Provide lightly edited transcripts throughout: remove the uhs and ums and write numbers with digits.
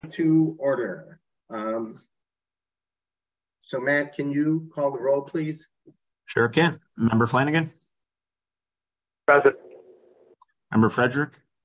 To order. So Matt, can you call the roll, please? Sure can. Member Flanagan? Present. Member Frederick?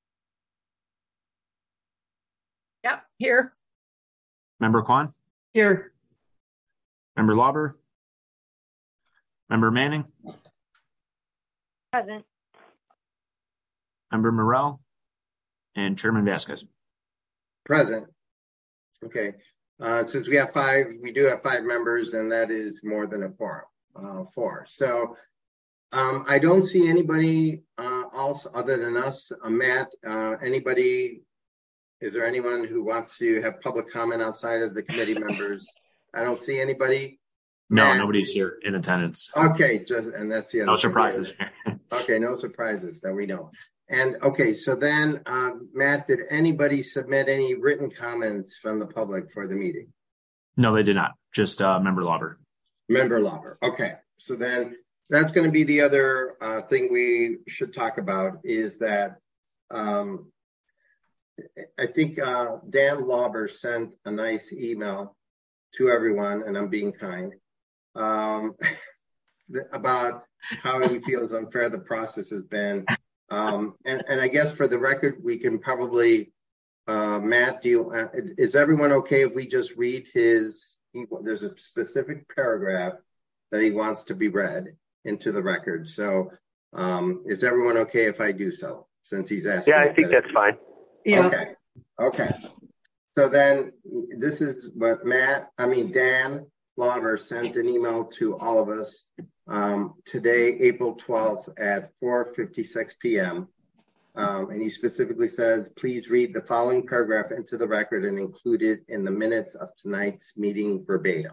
Yep, here. Member Kwan? Here. Member Lauber? Member Manning? Present. Member Morrell? And Chairman Vasquez? Present. Okay. Since we have we do have five members, and that is more than a quorum, four. So I don't see anybody else other than us. Matt, anybody, is there anyone who wants to have public comment outside of the committee members? I don't see anybody. No, Matt? Nobody's here in attendance. Okay, and that's the other No thing. surprises. Okay, no surprises that we know. And okay, so then, Matt, did anybody submit any written comments from the public for the meeting? No, they did not. Just Member Lauber. Member Lauber. Okay, so then that's going to be the other thing we should talk about is that I think Dan Lauber sent a nice email to everyone, and I'm being kind, about how he feels unfair the process has been. And I guess for the record, we can probably, Matt, is everyone okay if we just read there's a specific paragraph that he wants to be read into the record. So is everyone okay if I do so, since he's asking? Yeah, I think that's fine. Yeah. Okay. So then this is what Dan Lauber sent an email to all of us today, April 12th at 4:56 p.m. And he specifically says, please read the following paragraph into the record and include it in the minutes of tonight's meeting verbatim.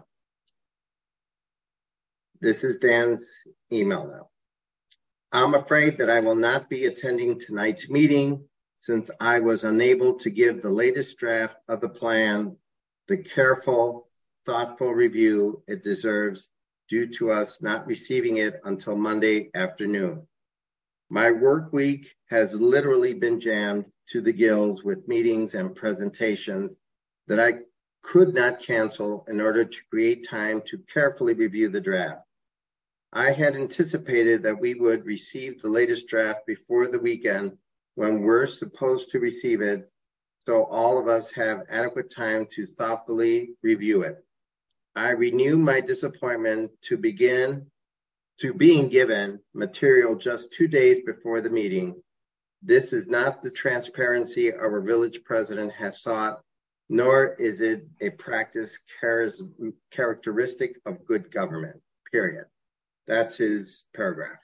This is Dan's email now. I'm afraid that I will not be attending tonight's meeting since I was unable to give the latest draft of the plan the careful, thoughtful review it deserves due to us not receiving it until Monday afternoon. My work week has literally been jammed to the gills with meetings and presentations that I could not cancel in order to create time to carefully review the draft. I had anticipated that we would receive the latest draft before the weekend when we're supposed to receive it, so all of us have adequate time to thoughtfully review it. I renew my disappointment to being given material just 2 days before the meeting. This is not the transparency our village president has sought, nor is it a practice characteristic of good government, period. That's his paragraph.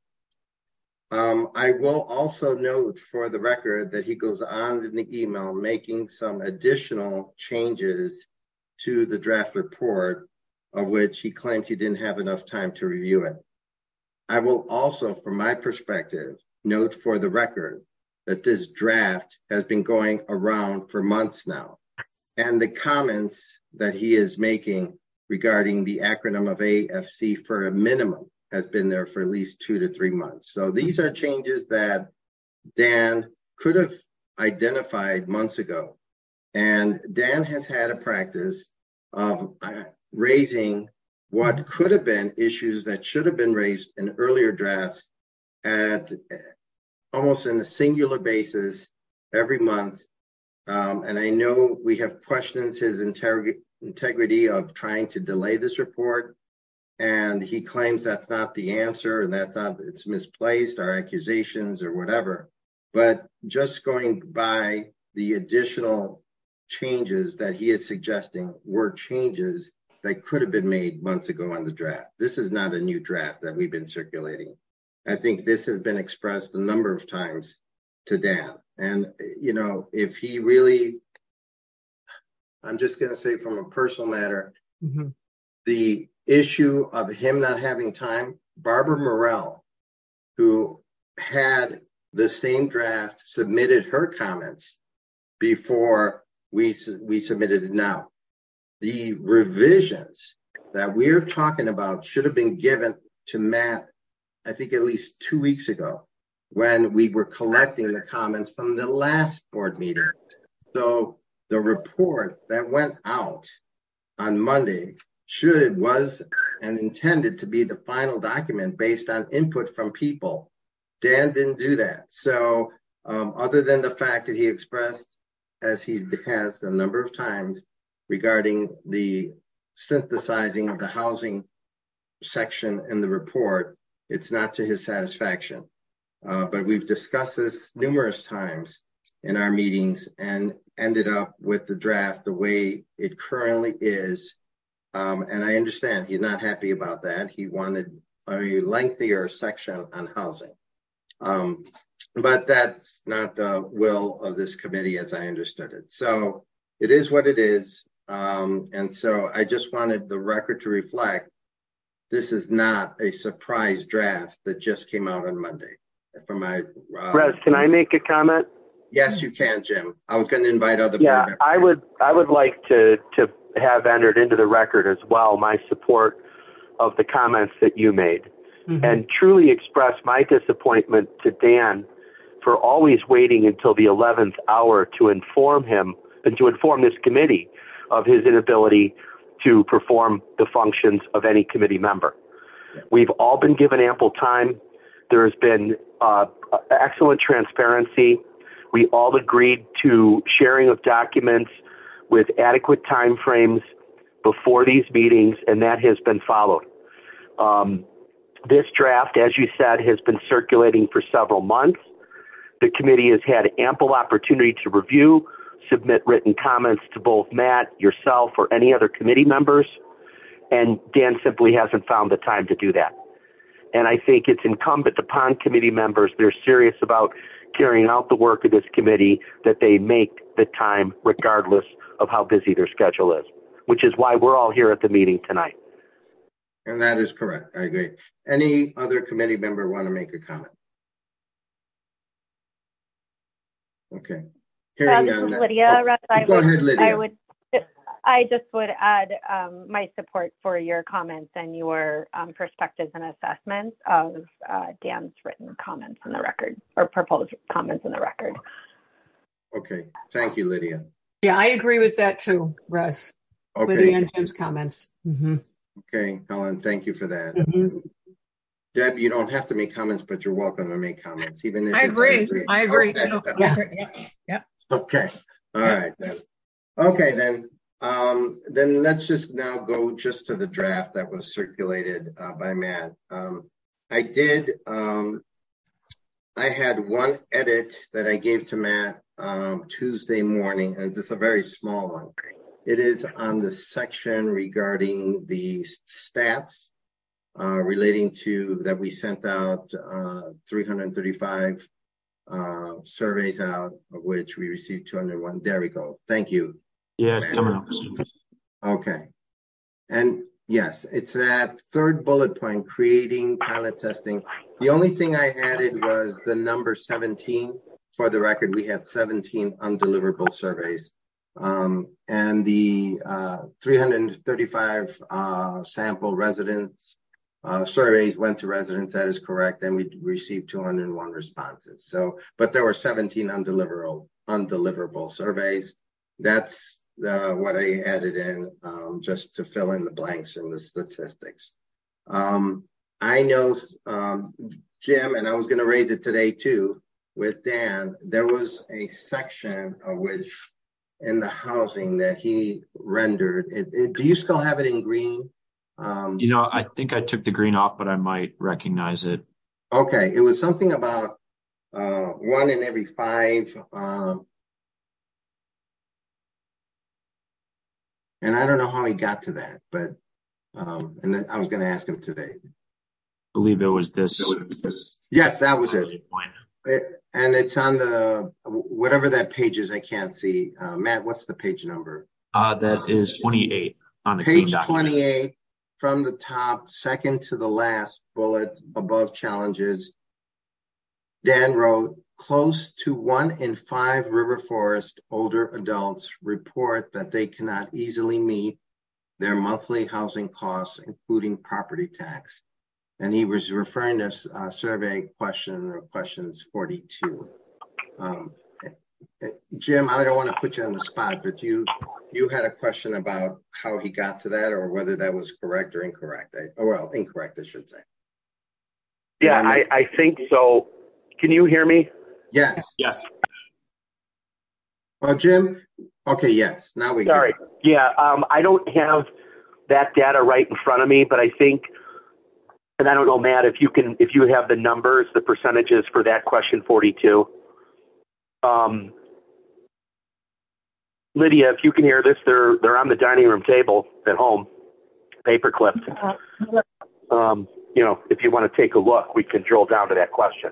I will also note for the record that he goes on in the email making some additional changes to the draft report, of which he claims he didn't have enough time to review it. I will also, from my perspective, note for the record that this draft has been going around for months now, and the comments that he is making regarding the acronym of AFC for a minimum has been there for at least 2 to 3 months. So these are changes that Dan could have identified months ago. And Dan has had a practice of raising what could have been issues that should have been raised in earlier drafts at almost on a singular basis every month. And I know we have questioned his integrity of trying to delay this report. And he claims that's not the answer and it's misplaced, our accusations or whatever. But just going by the additional changes that he is suggesting were changes that could have been made months ago on the draft. This is not a new draft that we've been circulating. I think this has been expressed a number of times to Dan. And, if he really, I'm just going to say from a personal matter, the issue of him not having time, Barbara Morrell, who had the same draft, submitted her comments before we submitted it now. The revisions that we're talking about should have been given to Matt, I think at least 2 weeks ago, when we were collecting the comments from the last board meeting. So the report that went out on Monday was and intended to be the final document based on input from people. Dan didn't do that. So other than the fact that he expressed, as he has a number of times, regarding the synthesizing of the housing section in the report, it's not to his satisfaction. But we've discussed this numerous times in our meetings and ended up with the draft the way it currently is. And I understand he's not happy about that. He wanted a lengthier section on housing. But that's not the will of this committee as I understood it. So it is what it is. And so I just wanted the record to reflect this is not a surprise draft that just came out on Monday. From my Rez, can I make a comment? Yes, you can, Jim. I was going to invite other board members. I would like to have entered into the record as well my support of the comments that you made, and truly express my disappointment to Dan for always waiting until the 11th hour to inform him and to inform this committee of his inability to perform the functions of any committee member. We've all been given ample time. There has been excellent transparency. We all agreed to sharing of documents with adequate time frames before these meetings, and that has been followed. This draft, as you said, has been circulating for several months. The committee has had ample opportunity to review, submit written comments to both Matt, yourself, or any other committee members, and Dan simply hasn't found the time to do that. And I think it's incumbent upon committee members that are serious about carrying out the work of this committee that they make the time regardless of how busy their schedule is, which is why we're all here at the meeting tonight. And that is correct. I agree. Any other committee member want to make a comment? Okay. This is Lydia. Go ahead, Lydia. I just would add my support for your comments and your perspectives and assessments of Dan's written comments in the record, or proposed comments in the record. Okay. Thank you, Lydia. Yeah, I agree with that too, Russ. Okay. Lydia and Jim's comments. Okay, Helen, thank you for that. Deb, you don't have to make comments, but you're welcome to make comments, even if I agree. Okay. No, yeah. Okay. All right then. Okay then. Then let's just now go just to the draft that was circulated by Matt. I had one edit that I gave to Matt Tuesday morning, and it's a very small one. It is on the section regarding the stats relating to that we sent out 335 surveys out, of which we received 201. There we go. Thank you. Yeah, it's coming up soon. Okay. And yes, it's that third bullet point, creating pilot testing. The only thing I added was the number 17. For the record, we had 17 undeliverable surveys. And the 335 sample residents surveys went to residents. That is correct. And we received 201 responses. So, but there were 17 undeliverable surveys. That's what I added in just to fill in the blanks in the statistics. I know, Jim, and I was going to raise it today too with Dan, there was a section of which in the housing that he rendered. Do you still have it in green? I think I took the green off, but I might recognize it. Okay. It was something about 1 in every 5. And I don't know how he got to that, but and then I was going to ask him today. I believe it was this. Yes, that was it. And it's on the, whatever that page is, I can't see. Matt, what's the page number? That is 28 on the page 28 from the top, second to the last bullet above challenges. Dan wrote, close to 1 in 5 River Forest older adults report that they cannot easily meet their monthly housing costs, including property tax. And he was referring to survey questions 42. Jim, I don't want to put you on the spot, but you had a question about how he got to that, or whether that was correct or incorrect. Incorrect, I should say. Yeah, I think so. Can you hear me? Yes. Yes. Well, Jim. Okay. Yes. Now we. Sorry. Can. Yeah. I don't have that data right in front of me, but I think, and I don't know, Matt, if you have the numbers, the percentages for that question 42. Lydia, if you can hear this, they're on the dining room table at home, paper clipped. If you want to take a look, we can drill down to that question.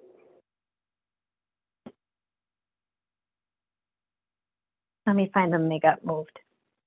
Let me find them. They got moved.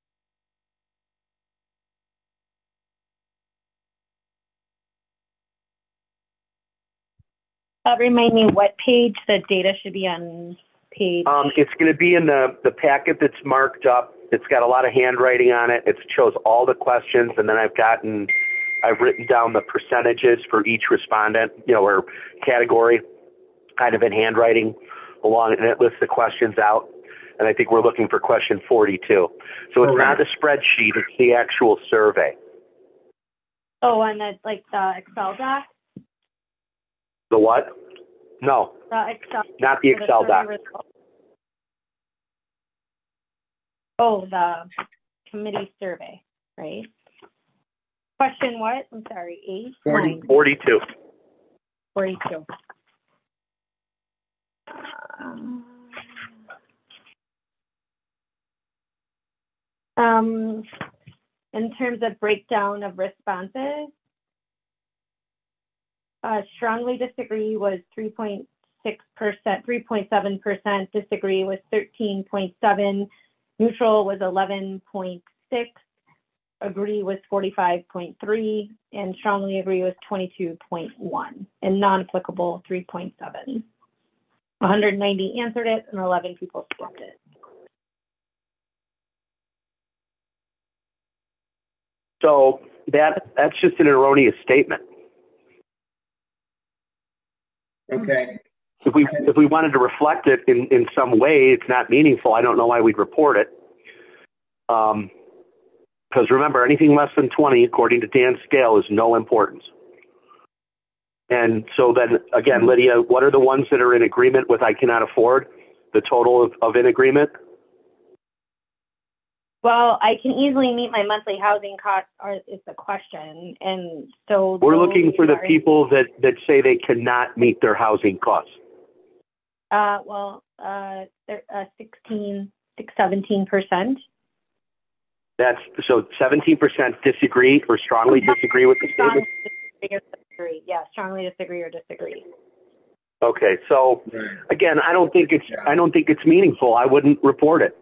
Remind me what page the data should be on. Page. It's going to be in the packet that's marked up. It's got a lot of handwriting on it. It shows all the questions, and then I've written down the percentages for each respondent, or category, kind of in handwriting along, and it lists the questions out. And I think we're looking for question 42. So it's not the spreadsheet; it's the actual survey. Oh, and that's like the Excel doc. The what? No, the Excel, not the Excel doc. Oh, the committee survey, right? Question what? I'm sorry, 8? 42. 42. In terms of breakdown of responses, strongly disagree was 3.6%, 3.7%, disagree was 13.7%, neutral was 11.6%, agree was 45.3%, and strongly agree was 22.1%, and non-applicable 3.7%. 190 answered it, and 11 people skipped it. So that's just an erroneous statement. Okay. If we wanted to reflect it in some way, it's not meaningful. I don't know why we'd report it. Because remember, anything less than 20, according to Dan's scale, is no importance. And so then, again, Lydia, what are the ones that are in agreement with I cannot afford? The total of in agreement? Well, I can easily meet my monthly housing costs is the question. And so we're looking for the people that say they cannot meet their housing costs. They're 17%. That's so 17% disagree or strongly disagree with the statement? Yeah, strongly disagree or disagree. Okay, so again, I don't think it's meaningful. I wouldn't report it.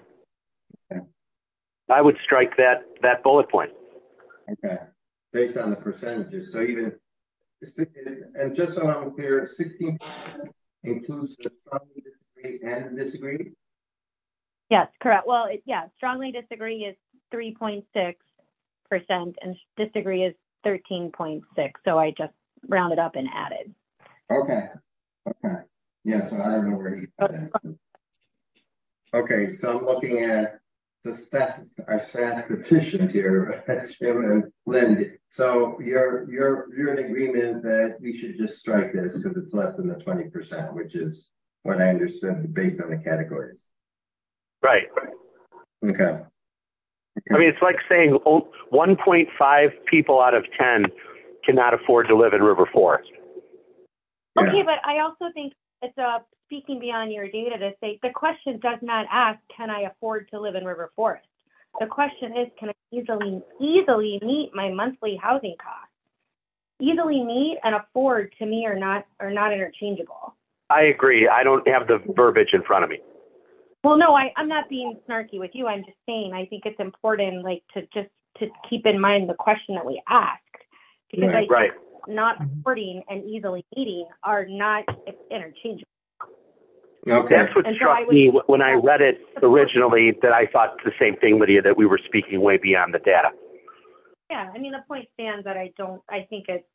I would strike that bullet point. Okay. Based on the percentages. So even, and just so I'm clear, 16 includes the strongly disagree and disagree? Yes, correct. Well, strongly disagree is 3.6% and disagree is 13.6%. So I just rounded up and added. Okay. Yeah, so I don't know where he put that. Okay, so I'm looking at our statisticians here, Jim and Lynn. So you're in agreement that we should just strike this because it's less than the 20%, which is what I understood based on the categories. Right. Okay. I mean, it's like saying 1.5 people out of 10 cannot afford to live in River Forest. Yeah. Okay, but I also think it's speaking beyond your data to say the question does not ask, can I afford to live in River Forest? The question is, can I easily meet my monthly housing costs? Easily meet and afford to me are not interchangeable. I agree. I don't have the verbiage in front of me. Well, no, I'm not being snarky with you. I'm just saying I think it's important, to keep in mind the question that we asked, because I think not affording and easily meeting are not interchangeable. Okay. That's what struck me when I read it originally, that I thought the same thing, Lydia, that we were speaking way beyond the data. Yeah, I mean, the point stands that I think it is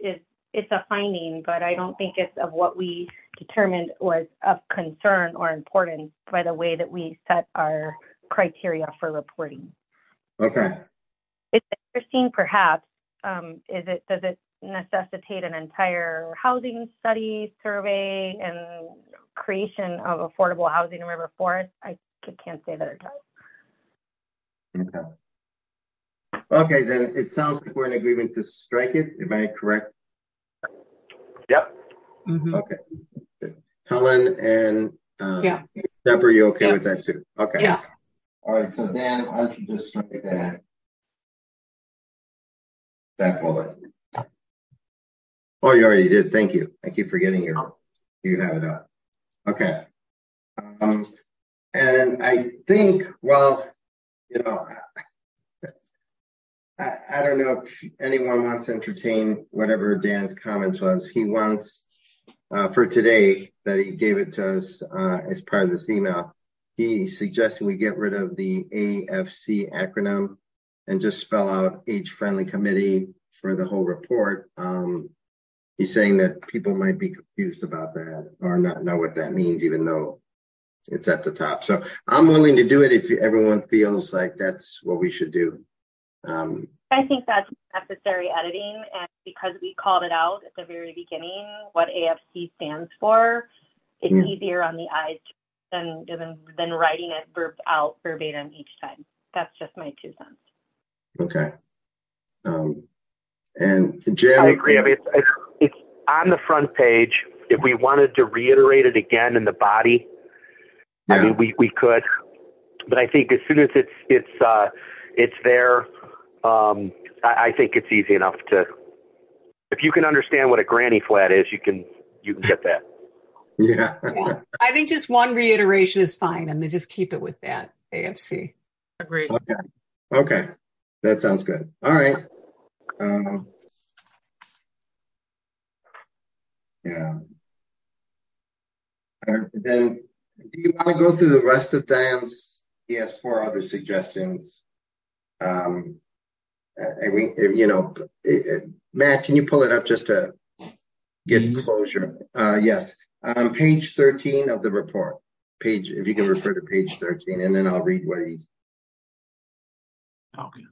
it's a finding, but I don't think it's of what we determined was of concern or importance by the way that we set our criteria for reporting. Okay. It's interesting, perhaps. Does it necessitate an entire housing study, survey, and creation of affordable housing in River Forest? I can't say that it does. Okay. Okay, then it sounds like we're in agreement to strike it. Am I correct? Yep. Mhm. Okay. Helen and Yeah. Deborah, you okay Yeah. with that too? Okay. Yeah. All right. So Dan, why don't you just strike that bullet? Oh, you already did. Thank you. I keep forgetting you have it up. Okay. And I think, well, you know, I don't know if anyone wants to entertain whatever Dan's comments was. He wants, for today, that he gave it to us as part of this email, he suggested we get rid of the AFC acronym and just spell out age-friendly committee for the whole report. He's saying that people might be confused about that or not know what that means, even though it's at the top. So I'm willing to do it if everyone feels like that's what we should do. I think that's necessary editing, and because we called it out at the very beginning, what AFC stands for, it's easier on the eyes than writing it out verbatim each time. That's just my 2 cents. Okay. And Jim, I agree. I mean, it's on the front page. If we wanted to reiterate it again in the body, I mean, we could. But I think as soon as it's there, I think it's easy enough to. If you can understand what a granny flat is, you can get that. Yeah. I think just one reiteration is fine, and then just keep it with that, AFC. Agreed. Okay. That sounds good. All right. Yeah. Then, do you want to go through the rest of Dan's? He has 4 other suggestions. Matt, can you pull it up just to get closure? Yes. Page 13 of the report. If you can refer to page 13, and then I'll read what he. Okay.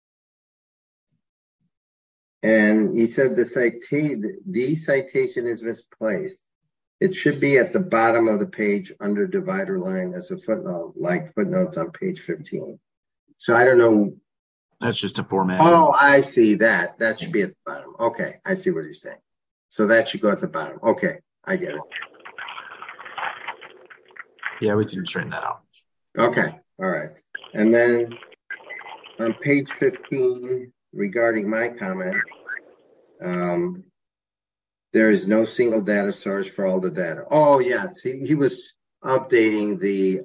And he said the citation is misplaced. It should be at the bottom of the page under divider line as a footnote, like footnotes on page 15. So I don't know. That's just a format. Oh, I see that. That should be at the bottom. Okay, I see what he's saying. So that should go at the bottom. Okay, I get it. Yeah, we can straighten that out. Okay, all right. And then on page 15, regarding my comment, there is no single data source for all the data. Oh, yes, he was updating the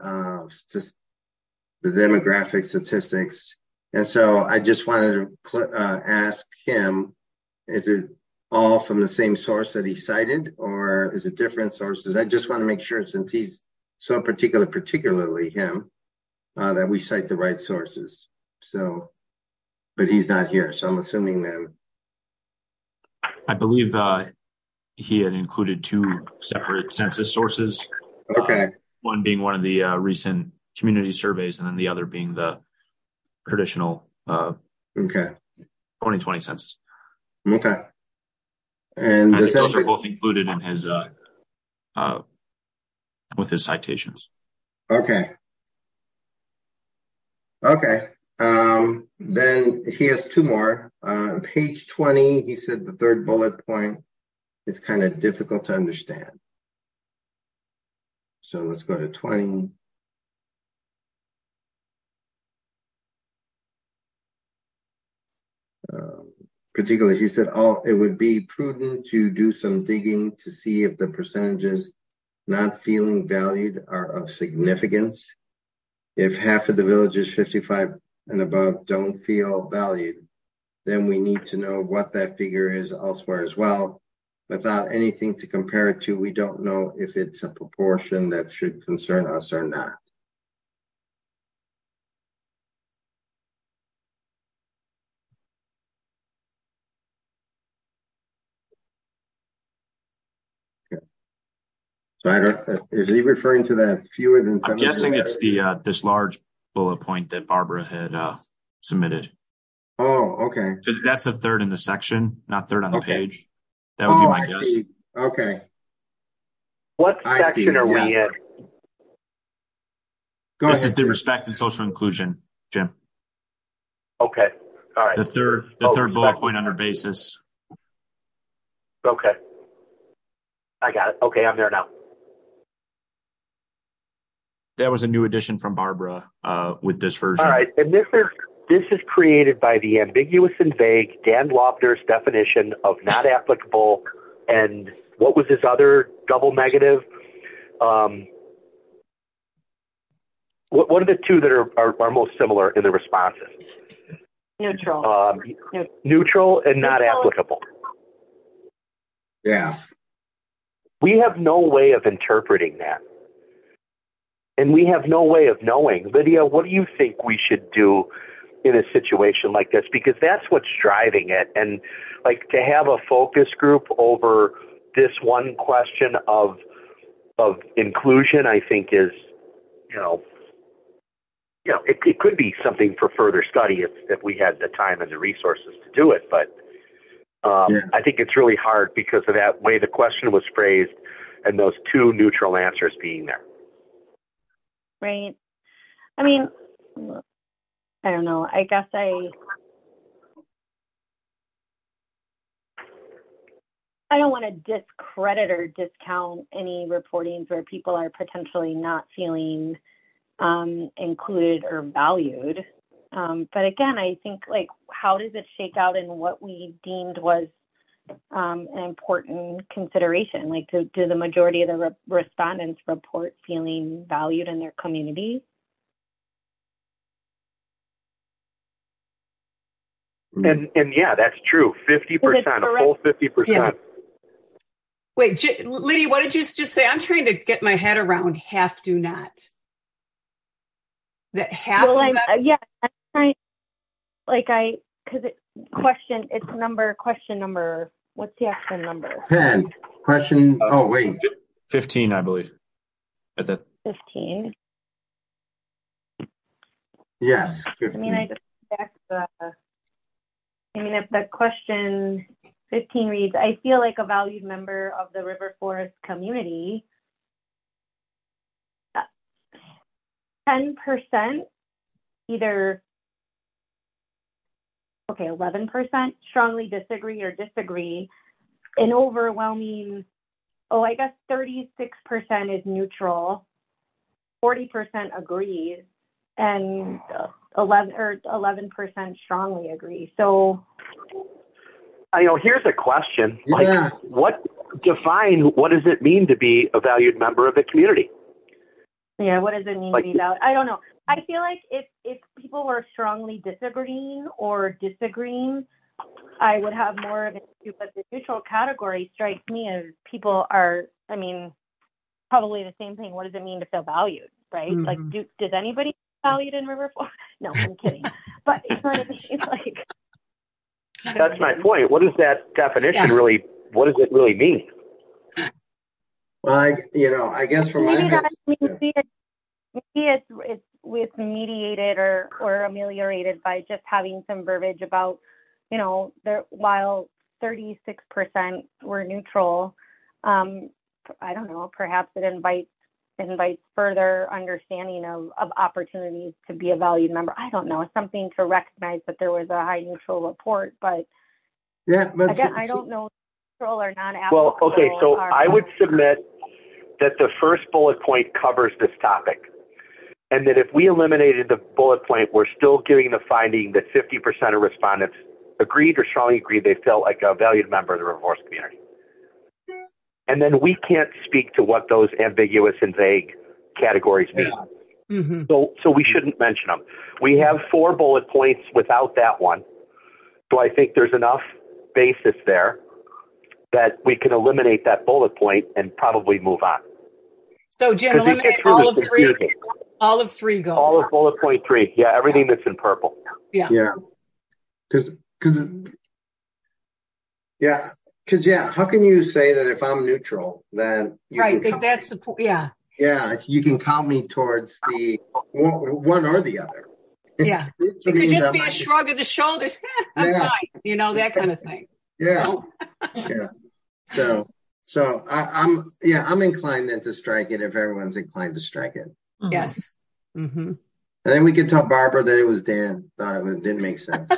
demographic statistics. And so I just wanted to ask him, is it all from the same source that he cited, or is it different sources? I just want to make sure, since he's so particularly him, that we cite the right sources. So, but he's not here, so I'm assuming that. I believe he had included 2 separate census sources. Okay. One being one of the recent community surveys, and then the other being the traditional 2020 census. Okay. And I think those are both included in his with his citations. Okay. Okay. Then he has 2 more. Page 20, he said the 3rd bullet point is kind of difficult to understand. So let's go to 20. Particularly, he said, it would be prudent to do some digging to see if the percentages not feeling valued are of significance. If half of the villages 55 and above don't feel valued, then we need to know what that figure is elsewhere as well. Without anything to compare it to, we don't know if it's a proportion that should concern us or not. So I don't, is he referring to that fewer than 7? I'm guessing it's the this large bullet point that Barbara had submitted. Oh, okay. Because that's the third in the section, not third on the page. That would be my guess. See. Okay. What section are we in? This is the respect and social inclusion, Jim. Okay. All right. The third bullet point under basis. Okay. I got it. Okay, I'm there now. That was a new addition from Barbara with this version. All right, and this is created by the ambiguous and vague Dan Laubner's definition of not applicable, and what was his other double negative? What are the two that are most similar in the responses? Neutral. Neutral and not applicable. Yeah. We have no way of interpreting that. And we have no way of knowing. Lydia, what do you think we should do in a situation like this? Because that's what's driving it. And like to have a focus group over this one question of inclusion, I think is, it could be something for further study if we had the time and the resources to do it. But I think it's really hard because of that way the question was phrased and those two neutral answers being there. Right. I mean, I don't know. I guess I don't want to discredit or discount any reportings where people are potentially not feeling included or valued. But again, I think, like, how does it shake out in what we deemed was an important consideration? Like, do the majority of the respondents report feeling valued in their community? And yeah, that's true. 50%, a full 50%. Yeah. Wait, Lydia, what did you just say? I'm trying to get my head around half do not. That half. Well, I'm trying. Question number. What's the actual number? 10. Question. 15, I believe. At that. 15. Yes. 15. If the question 15 reads, I feel like a valued member of the River Forest community, 10% either, 11% strongly disagree or disagree. An overwhelming, 36% is neutral, 40% agrees, and 11% strongly agree. So, here's a question. What does it mean to be a valued member of the community? Yeah, what does it mean to be valued? I don't know. I feel like if people were strongly disagreeing or disagreeing, I would have more of an issue. But the neutral category strikes me as people are, probably the same thing. What does it mean to feel valued, right? Mm-hmm. Like, does anybody feel valued in River Forest? No, I'm kidding. But you know what I mean? Like, that's my point. What does that definition really? What does it really mean? Well, I guess from maybe it's mediated or ameliorated by just having some verbiage about, while 36% were neutral, I don't know, perhaps it invites further understanding of opportunities to be a valued member. I don't know, something to recognize that there was a high neutral report, but again, I don't know neutral or non-applicable. Well, okay, so I would submit that the first bullet point covers this topic. And that if we eliminated the bullet point, we're still giving the finding that 50% of respondents agreed or strongly agreed they felt like a valued member of the River Forest community. And then we can't speak to what those ambiguous and vague categories mean. Yeah. Mm-hmm. So we shouldn't mention them. We have 4 bullet points without that one. So I think there's enough basis there that we can eliminate that bullet point and probably move on. So, Jim, eliminate all of 3. All of 3 goes. All of bullet point 3. Yeah, everything that's in purple. Yeah. Because Because how can you say that if I'm neutral, that you right? can That's the point. Yeah. Yeah, you can count me towards the one or the other. Yeah, it could just be a shrug of the shoulders. I'm fine, that kind of thing. Yeah, So I'm inclined then to strike it if everyone's inclined to strike it. Mm-hmm. Yes. Mm-hmm. And then we could tell Barbara that it was Dan. Thought it didn't make sense.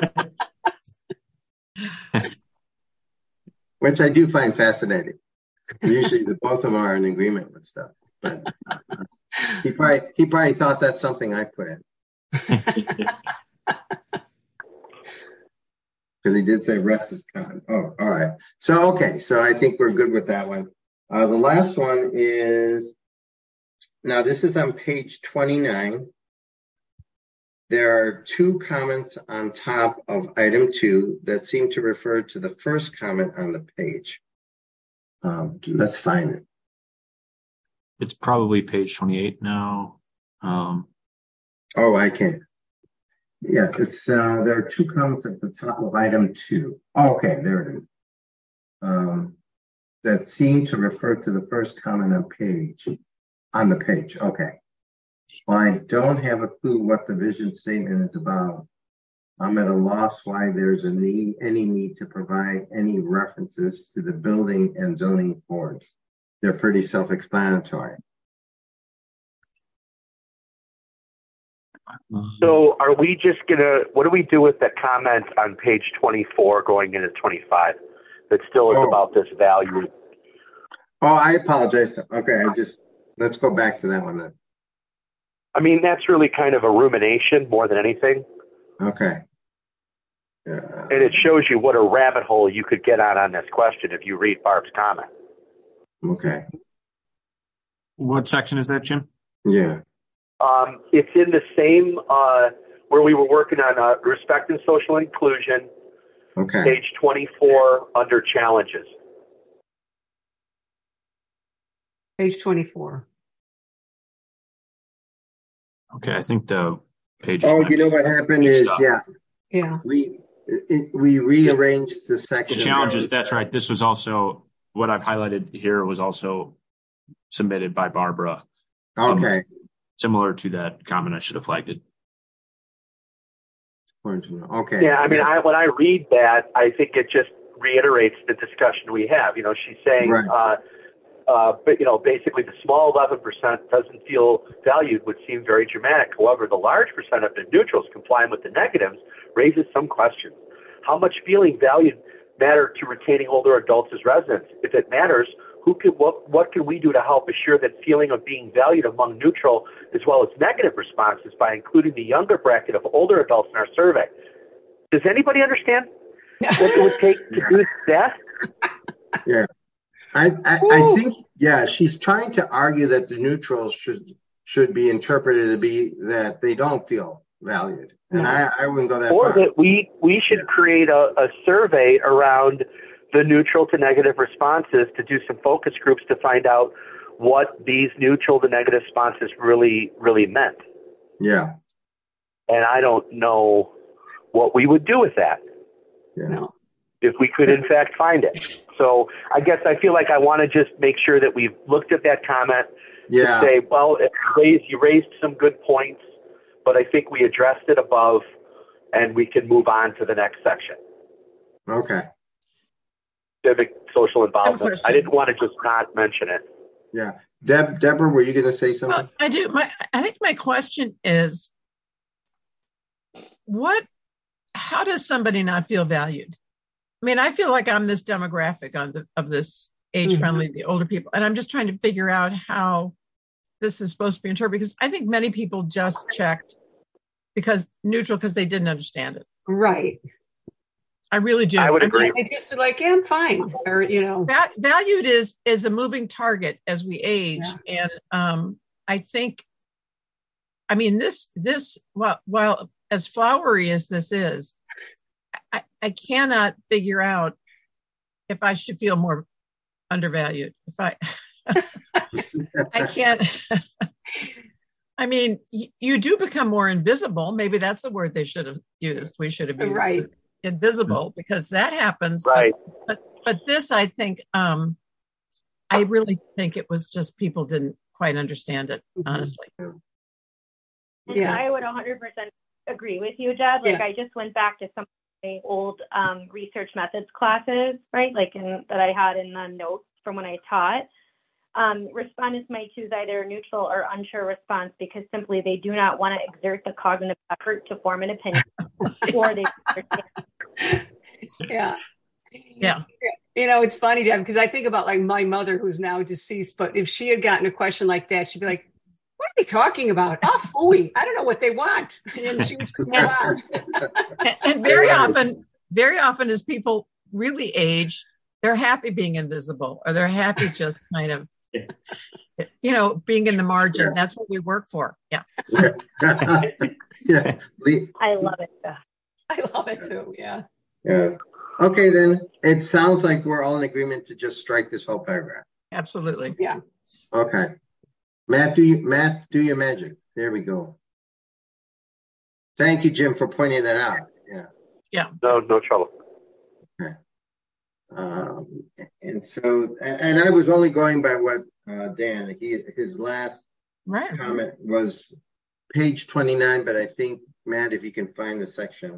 Which I do find fascinating. Usually the both of them are in agreement with stuff. But he probably thought that's something I put in. Because he did say rest is common. Oh, all right. So I think we're good with that one. The last one is, now this is on page 29. There are 2 comments on top of item 2 that seem to refer to the first comment on the page. Let's find it. It's probably page 28 now. I can't. Yeah, it's there are 2 comments at the top of item 2. Oh, okay, there it is. That seem to refer to the first comment on the page. Okay. Well, I don't have a clue what the vision statement is about. I'm at a loss why there's any need to provide any references to the building and zoning boards. They're pretty self-explanatory. So are we just what do we do with that comment on page 24 going into 25 that still is about this value? Oh, I apologize. Okay, let's go back to that one then. I mean, that's really kind of a rumination more than anything. Okay. And it shows you what a rabbit hole you could get on this question if you read Barb's comment. Okay. What section is that, Jim? Yeah. It's in the same, where we were working on respect and social inclusion, okay. Page 24 under challenges. Page 24. Okay, I think the page. You know what happened is, yeah. We rearranged the section. The challenges. That's right. This was also what I've highlighted here was also submitted by Barbara. Okay. Similar to that comment, I should have flagged it. Okay. Yeah, I mean, when I read that, I think it just reiterates the discussion we have. She's saying, right. But basically the small 11% doesn't feel valued would seem very dramatic. However, the large percent of the neutrals complying with the negatives raises some questions. How much feeling valued matter to retaining older adults as residents? If it matters, what can we do to help assure that feeling of being valued among neutral as well as negative responses by including the younger bracket of older adults in our survey? Does anybody understand what it would take to do that? Yeah. I think, she's trying to argue that the neutrals should be interpreted to be that they don't feel valued. And I wouldn't go that far. Or that we should create a survey around the neutral to negative responses to do some focus groups to find out what these neutral to negative responses really, really meant. Yeah. And I don't know what we would do with that. Yeah. No. If we could, in fact, find it. So I guess I feel like I want to just make sure that we've looked at that comment to say, well, you raised some good points, but I think we addressed it above, and we can move on to the next section. Okay. Civic social involvement. I didn't want to just not mention it. Yeah. Deborah, were you going to say something? Well, I do. I think my question is, how does somebody not feel valued? I mean, I feel like I'm this demographic of this age-friendly, the older people, and I'm just trying to figure out how this is supposed to be interpreted, because I think many people just checked because they didn't understand it. Right. I really do. I would agree. They just like, I'm fine. Or, valued is a moving target as we age. Yeah. And I think, this, while as flowery as this is, I cannot figure out if I should feel more undervalued. I can't. I mean, you do become more invisible. Maybe that's the word they should have used. We should have used invisible, because that happens. Right. But But this, I think, I really think it was just people didn't quite understand it, honestly. Yeah. I would 100% agree with you, Deb. Like, I just went back to some of my old research methods classes, right? Like that I had in the notes from when I taught. Respondents might choose either a neutral or unsure response because simply they do not want to exert the cognitive effort to form an opinion, or they. Yeah. Yeah. It's funny, Deb, because I think about like my mother who's now deceased, but if she had gotten a question like that, she'd be like, what are they talking about? Oh, phooey. I don't know what they want. And she would just move on. And very often as people really age, they're happy being invisible, or they're happy just kind of, being in the margin. Yeah. That's what we work for. Yeah. Yeah. I love it. I love it too. Yeah. Yeah. Okay, then it sounds like we're all in agreement to just strike this whole paragraph. Absolutely. Yeah. Okay. Matt, do your magic. There we go. Thank you, Jim, for pointing that out. Yeah. Yeah. No trouble. Okay. And I was only going by what Dan, his last comment was page 29, but I think, Matt, if you can find the section.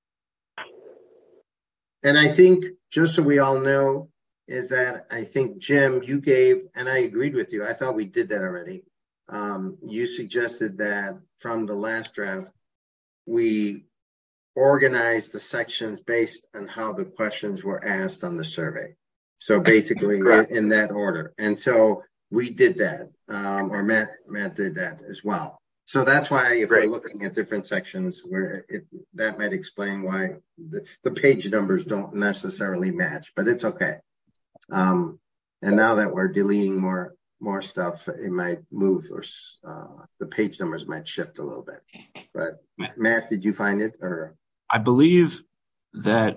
And I think, just so we all know, is that I think, Jim, you gave, and I agreed with you, I thought we did that already. You suggested that from the last draft, we organize the sections based on how the questions were asked on the survey. So basically in that order. And so we did that, or Matt did that as well. So that's why if we're looking at different sections, that might explain why the page numbers don't necessarily match, but it's okay. And now that we're deleting more stuff, it might move, or the page numbers might shift a little bit. But Matt, did you find it? Or I believe that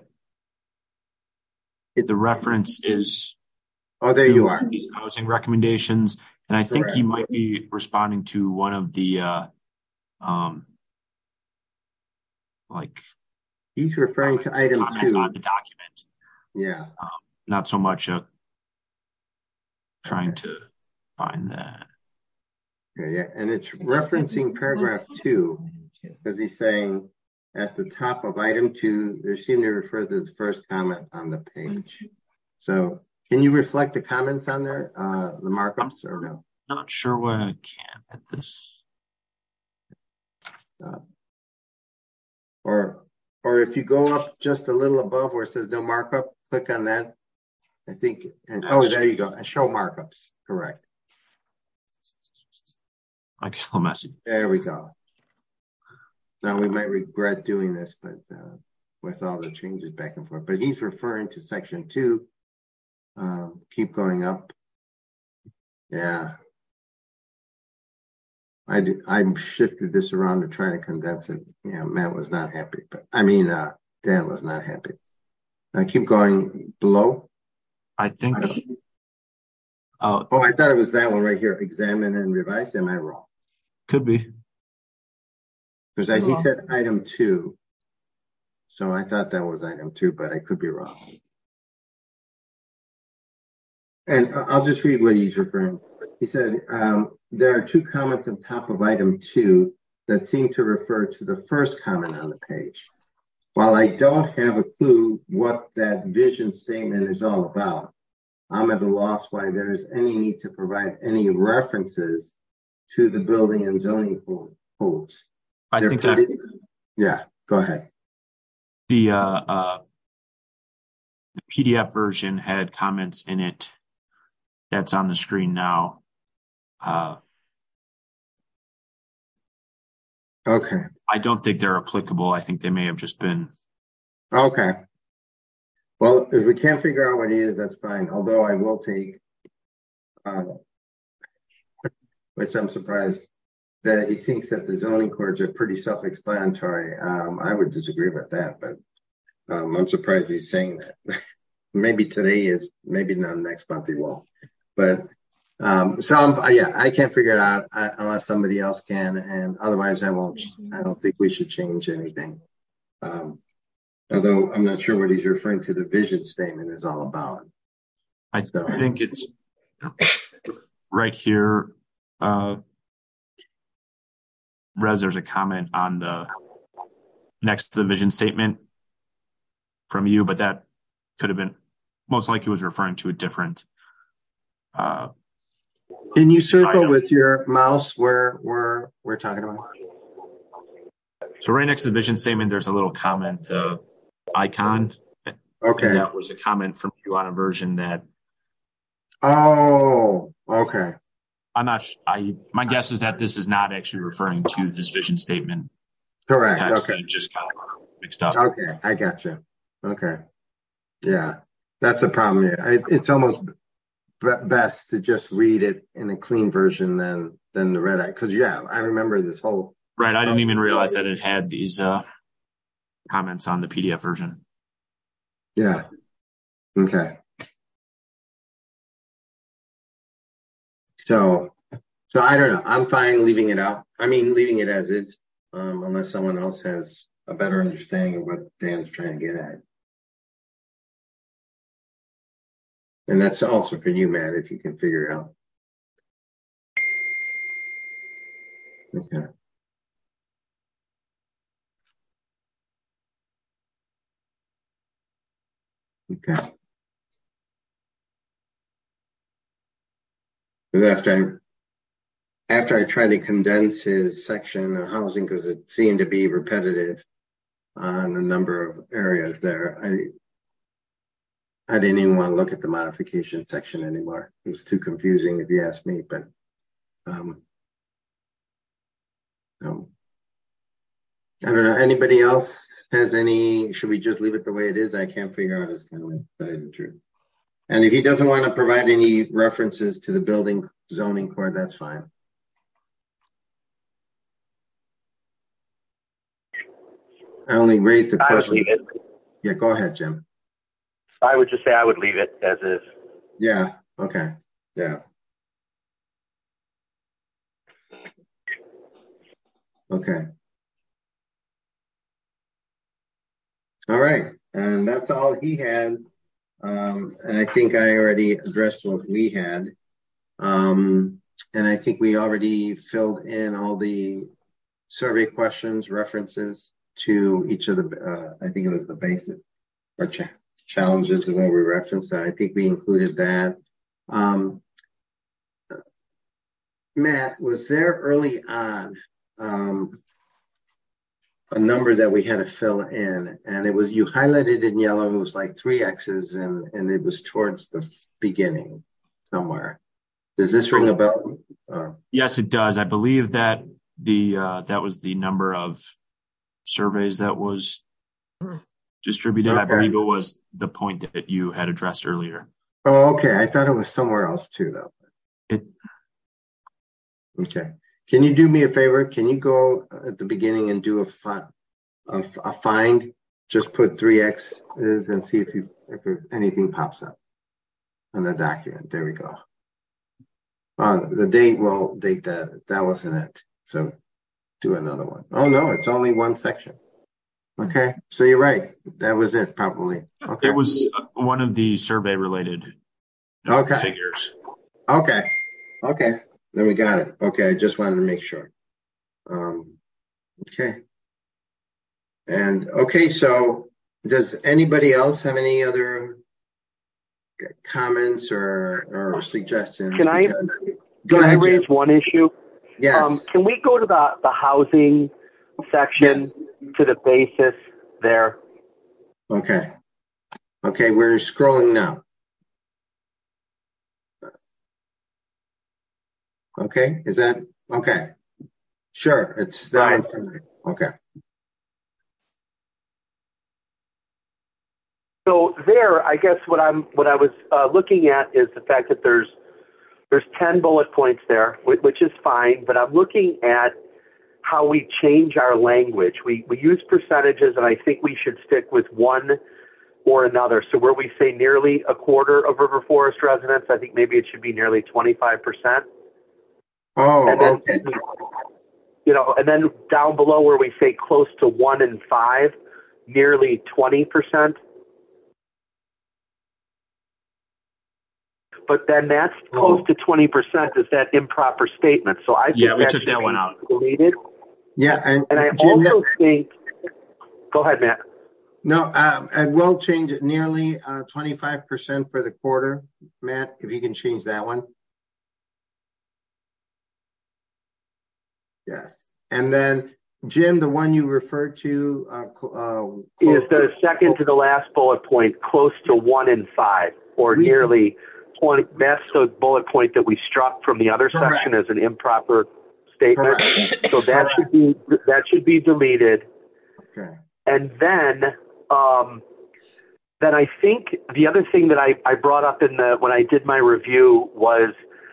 the reference is. Oh, there you are. These housing recommendations, and I think he might be responding to one of the, he's referring to item 2 on the document. Yeah. Not so much trying to find that. Yeah, and it's referencing paragraph 2 because he's saying at the top of item 2, they seem to refer to the first comment on the page. So can you reflect the comments on there, the markups, or no? Not sure why I can at this. Or if you go up just a little above where it says no markup, click on that. I think, there you go. Show markups. Correct. I get a message. There we go. Now we might regret doing this, but with all the changes back and forth. But he's referring to section 2. Keep going up. Yeah. I shifted this around to try to condense it. Yeah, Matt was not happy, Dan was not happy. Keep going below. I think. I thought it was that one right here. Examine and revise. Am I wrong? Could be. Because he said item 2. So I thought that was item 2, but I could be wrong. And I'll just read what he's referring. He said, there are 2 comments on top of item 2 that seem to refer to the first comment on the page. While I don't have a clue what that vision statement is all about, I'm at a loss why there is any need to provide any references to the building and zoning codes. I think that. Yeah, go ahead. The PDF version had comments in it that's on the screen now. Okay. I don't think they're applicable. I think they may have just been. Okay. Well, if we can't figure out what it is, that's fine. Although I will take, which I'm surprised that he thinks that the zoning codes are pretty self-explanatory. I would disagree with that, but I'm surprised he's saying that. Maybe today is, maybe not next month he won't. But I can't figure it out unless somebody else can, and otherwise I won't. I don't think we should change anything. Although I'm not sure what he's referring to the vision statement is all about. I think it's right here. Rez, there's a comment on the next to the vision statement from you, but that could have been most likely was referring to a different. Can you circle item with your mouse where we're talking about? So right next to the vision statement, there's a little comment icon. Okay. And that was a comment from you on a version that. Oh, okay. I'm not. My guess is that this is not actually referring to this vision statement. Correct. Text, okay. It just got mixed up. Okay, I got you. Okay. Yeah, that's the problem here. It's almost best to just read it in a clean version than the red eye. Because I remember this whole. Right. I didn't even realize that it had these comments on the PDF version. Yeah. Okay. So I don't know. I'm fine leaving it out. I mean, leaving it as is, unless someone else has a better understanding of what Dan's trying to get at. And that's also for you, Matt, if you can figure it out. Okay. Okay. After I tried to condense his section of housing, because it seemed to be repetitive on a number of areas there, I didn't even want to look at the modification section anymore. It was too confusing, if you ask me. But I don't know. Anybody else has any? Should we just leave it the way it is? I can't figure out his comment. To tell you the truth. And if he doesn't want to provide any references to the building zoning code, that's fine. I only raised the question. I would leave it. Yeah, go ahead, Jim. I would just say I would leave it as is. Yeah. Okay. Yeah. Okay. All right. And that's all he had. And I think I already addressed what we had. And I think we already filled in all the survey questions, references to each of the, I think it was the basic or challenges and what we referenced. I think we included that. Matt, was there early on a number that we had to fill in, and it was, you highlighted in yellow, it was like 3 X's and it was towards the beginning somewhere. Does this ring a bell? Yes, it does. I believe that that was the number of surveys that was distributed. Okay. I believe it was the point that you had addressed earlier. Oh, okay. I thought it was somewhere else too, though. Okay. Can you do me a favor? Can you go at the beginning and do a find? Just put 3 X's and see if anything pops up on the document. There we go. The date will date that. That wasn't it. So do another one. Oh no, it's only one section. Okay. So you're right. That was it probably. Okay. It was one of the survey related figures. Okay. Then we got it. Okay. I just wanted to make sure. Okay. And okay. So does anybody else have any other comments or suggestions? Can I raise one issue? Yes. Can we go to the housing section to the basis there? Okay. Okay, we're scrolling now. Okay, is that okay? Sure, it's that in front of me. Okay. So there, I guess what I was looking at is the fact that there's 10 bullet points there, which is fine, but I'm looking at how we change our language. We use percentages, and I think we should stick with one or another. So where we say nearly a quarter of River Forest residents, I think maybe it should be nearly 25%. Oh, and then, okay. And then down below where we say close to 1 in 5, nearly 20%. But then that's close to 20% is that improper statement. So I think we took that one out. Deleted. Yeah, and I Jim, also think. Go ahead, Matt. No, I will change it nearly 25% for the quarter. Matt, if you can change that one. Yes. And then, Jim, the one you referred to is the second to the last bullet point, close to 1 in 5, or nearly 20. That's the bullet point that we struck from the other section as an improper statement. Correct. So that should be deleted. Okay. And then I think the other thing that I brought up when I did my review was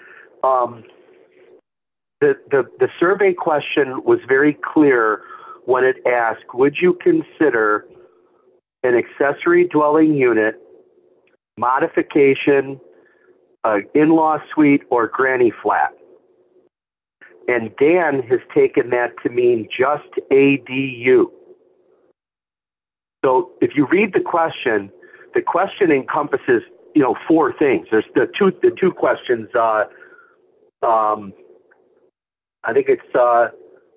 the survey question was very clear when it asked, would you consider an accessory dwelling unit, modification, in-law suite, or granny flat? And Dan has taken that to mean just ADU. So if you read the question encompasses, 4 things. There's the two questions. I think it's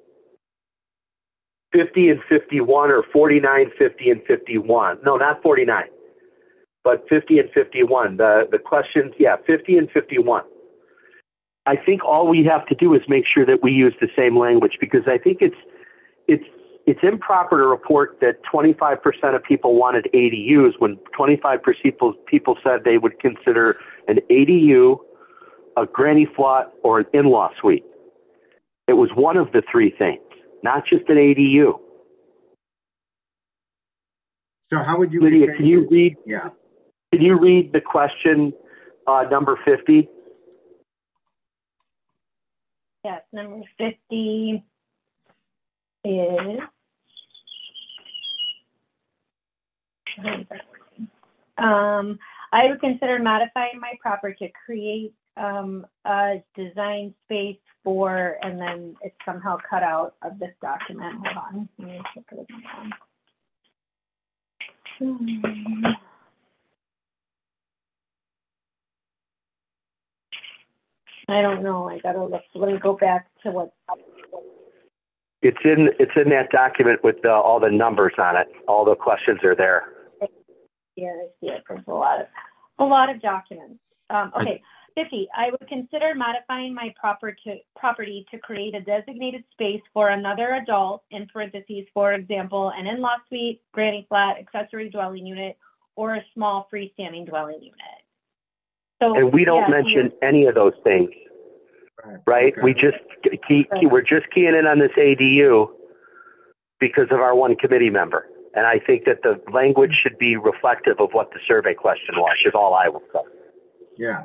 50 and 51, or 49, 50, and 51. No, not 49, but 50 and 51. The questions, 50 and 51. I think all we have to do is make sure that we use the same language, because I think it's improper to report that 25% of people wanted ADUs when 25% people said they would consider an ADU, a granny flat, or an in-law suite. It was one of the 3 things, not just an ADU. So how would you? Lydia, can you read? Yeah. Can you read the question number 50? Yes, number 50 is. I would consider modifying my property to create a design space for, and then it's somehow cut out of this document. Hold on. Let me check it again. I don't know. I gotta look. Let me go back to what. It's in that document with all the numbers on it. All the questions are there. Yeah, I see it. There's a lot of documents. Okay. 50, I would consider modifying my property to create a designated space for another adult, in parentheses, for example, an in-law suite, granny flat, accessory dwelling unit, or a small freestanding dwelling unit. So, and we don't mention any of those things, right? Okay. We're just keying in on this ADU because of our one committee member. And I think that the language should be reflective of what the survey question was, is all I will say. Yeah.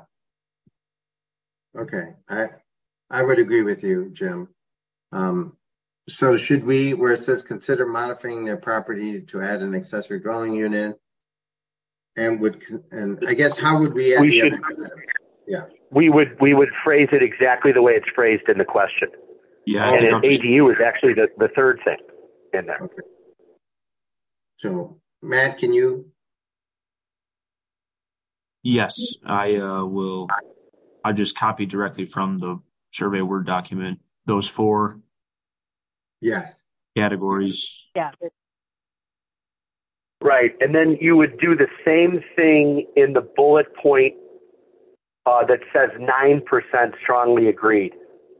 Okay, I would agree with you, Jim. So should we, where it says consider modifying their property to add an accessory dwelling unit, and I guess how would we add the other? Yeah, we would phrase it exactly the way it's phrased in the question. Yeah, and an ADU is actually the third thing in there. Okay. So Matt, can you? Yes, I will. I just copied directly from the survey Word document those 4 categories. Yeah. Right. And then you would do the same thing in the bullet point that says 9% strongly agreed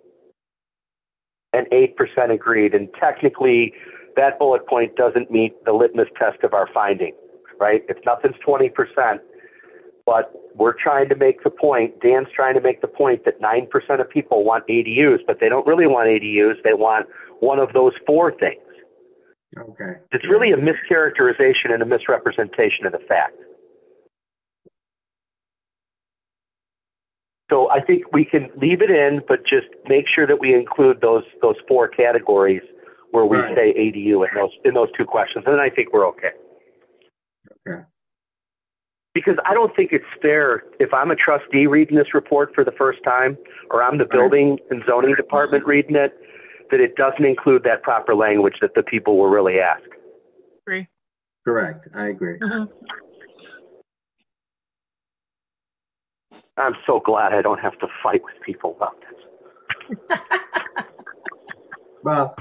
and 8% agreed. And technically, that bullet point doesn't meet the litmus test of our finding, right? If nothing's 20%, but we're trying to make the point, Dan's trying to make the point that 9% of people want ADUs, but they don't really want ADUs. They want one of those 4 things. Okay. It's really a mischaracterization and a misrepresentation of the fact. So I think we can leave it in, but just make sure that we include those 4 categories where we say ADU in those 2 questions, and then I think we're okay. Okay. Because I don't think it's fair if I'm a trustee reading this report for the first time, or I'm the building and zoning department reading it, that it doesn't include that proper language that the people will really ask. Agree. Correct. I agree. I'm so glad I don't have to fight with people about this. Well,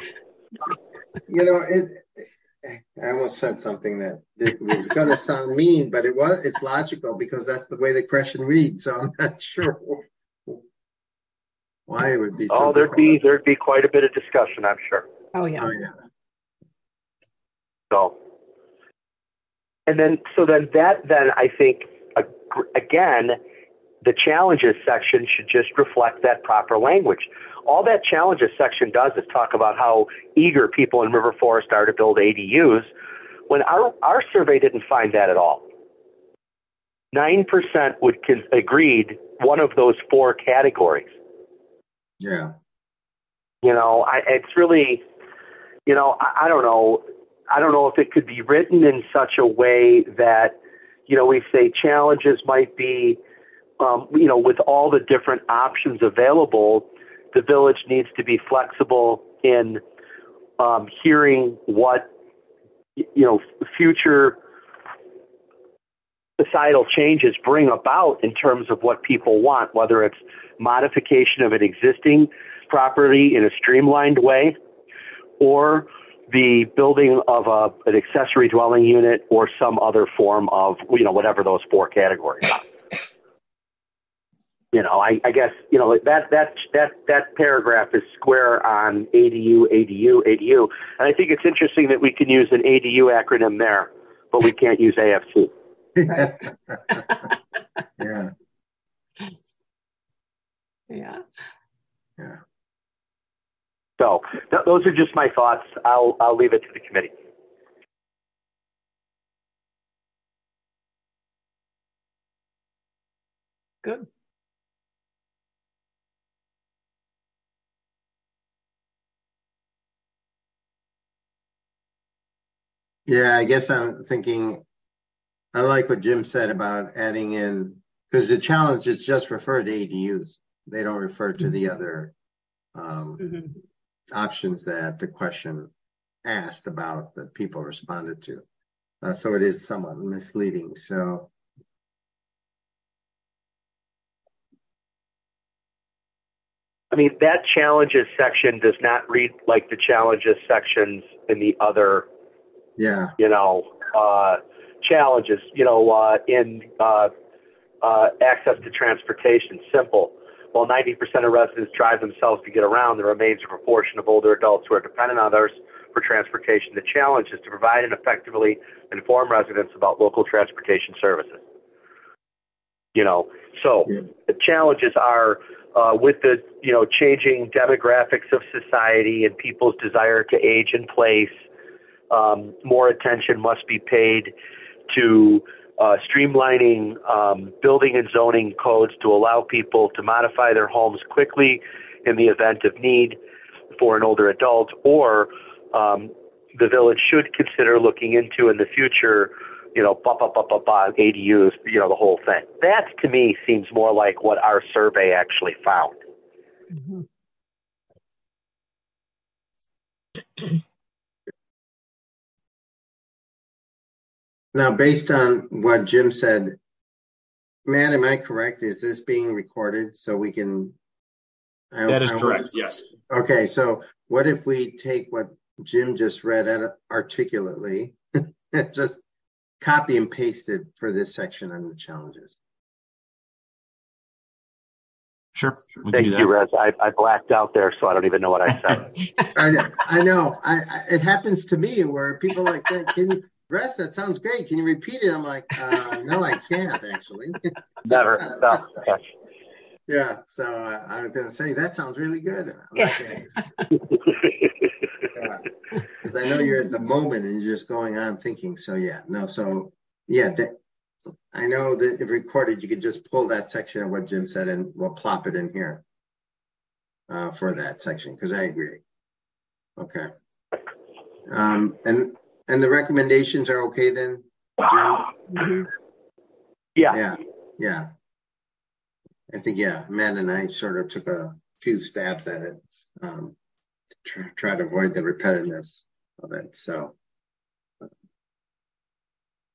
I almost said something that it was going to sound mean, but it's logical because that's the way the question reads. So I'm not sure why it would be. Oh, there'd be quite a bit of discussion, I'm sure. Oh yeah. So, then I think again, the challenges section should just reflect that proper language. All that challenges section does is talk about how eager people in River Forest are to build ADUs, when our survey didn't find that at all. 9% agreed one of those 4 categories. Yeah. It's really, I don't know. I don't know if it could be written in such a way that, we say challenges might be, with all the different options available, the village needs to be flexible in hearing what, future societal changes bring about in terms of what people want, whether it's modification of an existing property in a streamlined way or the building of an accessory dwelling unit or some other form of, whatever those 4 categories are. I guess, that paragraph is square on ADU. And I think it's interesting that we can use an ADU acronym there, but we can't use AFC. Right. Yeah. Yeah. Yeah. So those are just my thoughts. I'll leave it to the committee. Good. Yeah, I guess I'm thinking, I like what Jim said about adding in, because the challenge is just referred to ADUs. They don't refer to the other options that the question asked about that people responded to. So it is somewhat misleading. So. I mean, that challenges section does not read like the challenges sections in the other, challenges, in access to transportation. Simple. While 90% of residents drive themselves to get around, there remains a proportion of older adults who are dependent on others for transportation. The challenge is to provide and effectively inform residents about local transportation services. The challenges are with the, changing demographics of society and people's desire to age in place, more attention must be paid to streamlining building and zoning codes to allow people to modify their homes quickly in the event of need for an older adult, or the village should consider looking into in the future, ADUs, the whole thing. That to me seems more like what our survey actually found. Mm-hmm. Now, based on what Jim said, Matt, am I correct? Is this being recorded so we can? That is correct, yes. Okay, so what if we take what Jim just read articulately and just copy and paste it for this section on the challenges? Sure. Thank you, Rez. I blacked out there, so I don't even know what I said. I know. It happens to me where people are like, can you, Rez, that sounds great. Can you repeat it? I'm like, no, I can't actually. Never. No. Yeah. So I was going to say, that sounds really good. Because I know you're at the moment and you're just going on thinking. So yeah, no. So yeah, I know that if recorded, you could just pull that section of what Jim said and we'll plop it in here for that section, because I agree. Okay. And the recommendations are okay then, Jim? Mm-hmm. Yeah. I think, Matt and I sort of took a few stabs at it to try to avoid the repetitiveness of it. So,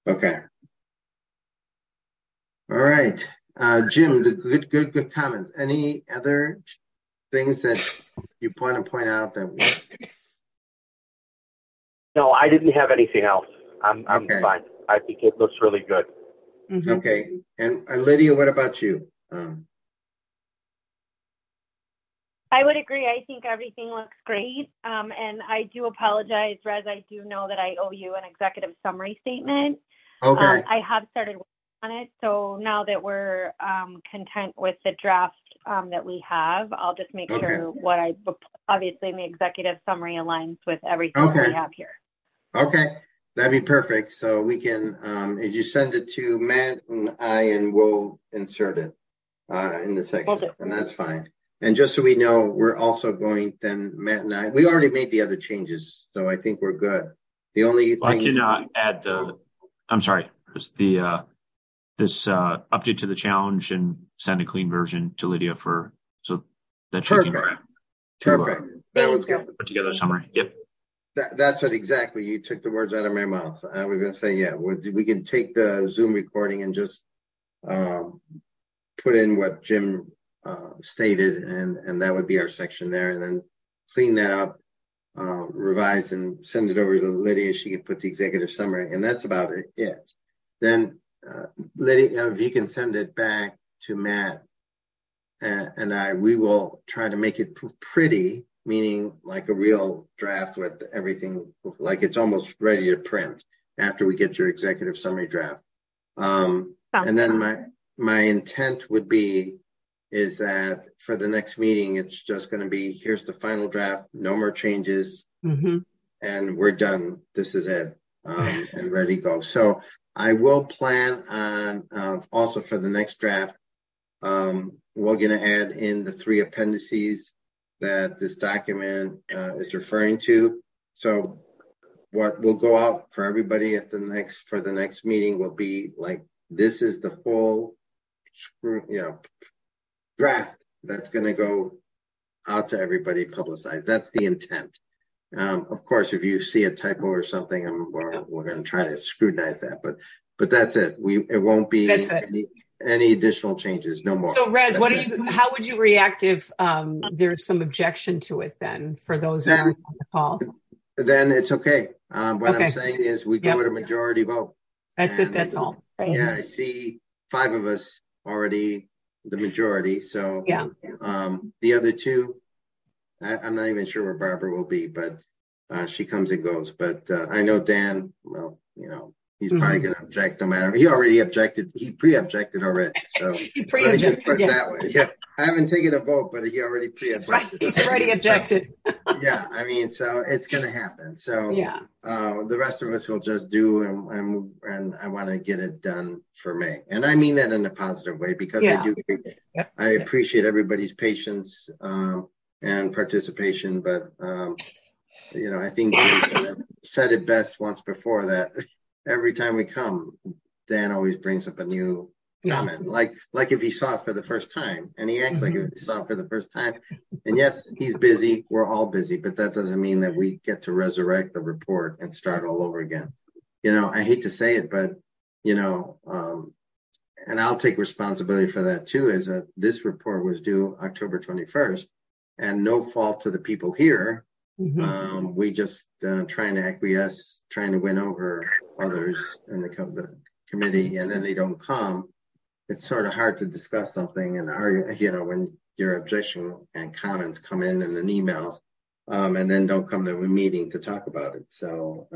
Okay. All right. Jim, the good comments. Any other things that you want to point out that? No, I didn't have anything else. I'm Okay. fine. I think it looks really good. Mm-hmm. Okay. And Lydia, what about you? I would agree. I think everything looks great. And I do apologize, Rez. I do know that I owe you an executive summary statement. Okay. I have started working on it. So now that we're content with the draft that we have, I'll just make sure what obviously in the executive summary aligns with everything that we have here. Okay. That'd be perfect. So we can, if you send it to Matt and and we'll insert it in the section. And that's fine. And just so we know, we're also going, then Matt and we already made the other changes. So I think we're good. The only thing. I can add I'm sorry, this update to the challenge and send a clean version to Lydia so that she can Perfect. That was good. Put together a summary. Yep. That's what exactly, you took the words out of my mouth. I was going to say, we can take the Zoom recording and just put in what Jim stated, and that would be our section there, and then clean that up, revise and send it over to Lydia. She can put the executive summary, and that's about it. Then Lydia, if you can send it back to Matt and we will try to make it pretty, meaning like a real draft with everything, like it's almost ready to print after we get your executive summary draft. And then my intent would be is that for the next meeting, it's just going to be, here's the final draft, no more changes, and we're done. This is it, and ready to go. So I will plan on also for the next draft, we're going to add in the 3 appendices that this document is referring to. So what will go out for everybody for the next meeting will be like, this is the full, draft that's going to go out to everybody publicized. That's the intent. Of course, if you see a typo or something, we're going to try to scrutinize that, but that's it. It won't be any additional changes, no more. So Rez, how would you react if there's some objection to it then for those that aren't on the call? Then it's okay. What I'm saying is we go with a majority vote. That's it. That's all. Right. Yeah, I see 5 of us already, the majority. So the other 2, I'm not even sure where Barbara will be, but she comes and goes. But I know Dan, he's probably going to object no matter. He already objected. He pre-objected already. So he pre-objected. That way. Yeah. I haven't taken a vote, but he already pre-objected. Right. He's already objected. Yeah. I mean, so it's going to happen. So the rest of us will just do, and I want to get it done for May. And I mean that in a positive way, because I appreciate everybody's patience and participation. But, I think we said it best once before that every time we come, Dan always brings up a new comment, like if he saw it for the first time, and he acts like if he saw it for the first time. And yes, he's busy. We're all busy, but that doesn't mean that we get to resurrect the report and start all over again. I hate to say it, but and I'll take responsibility for that too. Is that this report was due October 21st, and no fault to the people here. We just trying to acquiesce, trying to win over others in the committee, and then they don't come. It's sort of hard to discuss something and when your objection and comments come in an email, and then don't come to a meeting to talk about it. So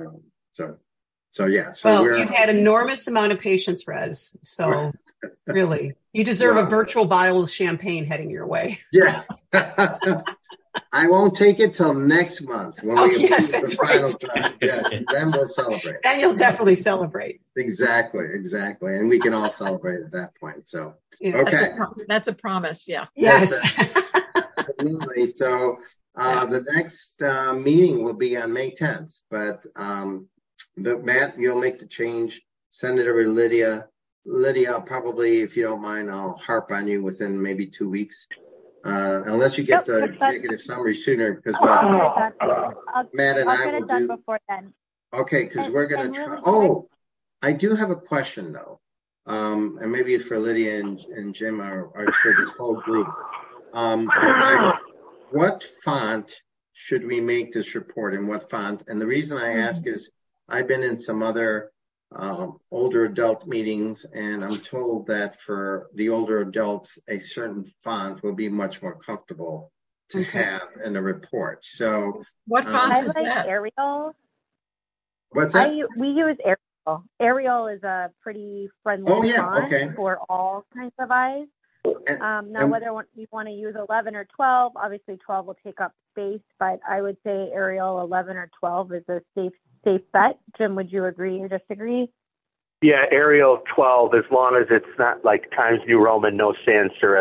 you've had enormous amount of patience, Rez. So really, you deserve a virtual bottle of champagne heading your way. Yeah. I won't take it till next month when we get the final draft. Yes, then we'll celebrate. Then you'll definitely celebrate. Exactly, and we can all celebrate at that point. So, okay, that's a promise. Yeah. Yes. Absolutely. So, the next meeting will be on May 10th. But Matt, you'll make the change. Send it over to Lydia. Lydia, I'll probably, if you don't mind, I'll harp on you within maybe 2 weeks. Unless you get the executive summary sooner, because Matt and I will do before then. Okay, because we're going to try. Oh, I do have a question though, and maybe it's for Lydia and Jim or for this whole group. What font should we make this report, and what font? And the reason I ask is I've been in some other older adult meetings, and I'm told that for the older adults, a certain font will be much more comfortable to have in a report. So what font is that? Arial. What's that? We use Arial. Arial is a pretty friendly font for all kinds of eyes. Now, whether you want to use 11 or 12, obviously 12 will take up space, but I would say Arial 11 or 12 is a safe bet. Jim, would you agree or disagree? Yeah, Arial 12, as long as it's not like Times New Roman, no sans serif.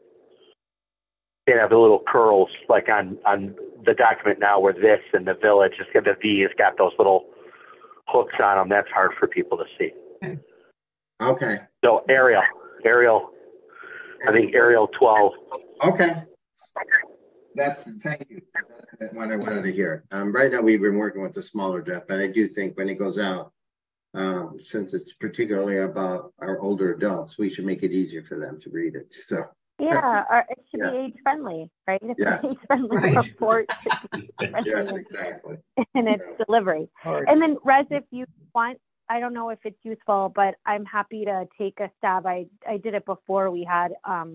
They have the little curls like on the document now where this and the Village, it's got the V, has got those little hooks on them. That's hard for people to see. Okay. So Arial, I think Arial 12. Okay. Thank you. That's what I wanted to hear. Right now we've been working with the smaller draft, but I do think when it goes out, since it's particularly about our older adults, we should make it easier for them to read it. So it should be age friendly, right? It's an age friendly report. Yes, exactly. And it's delivery. And then Rez, if you want, I don't know if it's useful, but I'm happy to take a stab. I did it before we had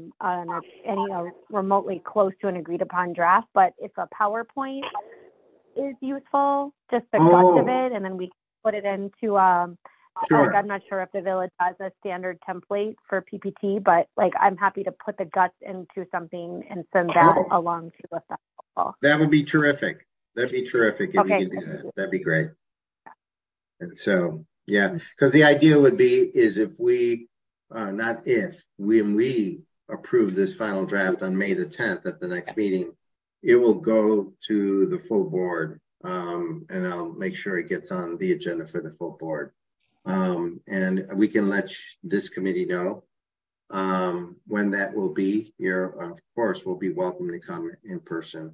any remotely close to an agreed upon draft, but if a PowerPoint is useful, just the guts of it, and then we can put it into I'm not sure if the Village has a standard template for PPT, but I'm happy to put the guts into something and send that along to us. That would be terrific. That'd be terrific if you could do that. That'd be great. And so, because the idea would be is if we, when we approve this final draft on May the 10th at the next meeting, it will go to the full board, and I'll make sure it gets on the agenda for the full board. And we can let this committee know when that will be. Of course, will be welcome to come in person.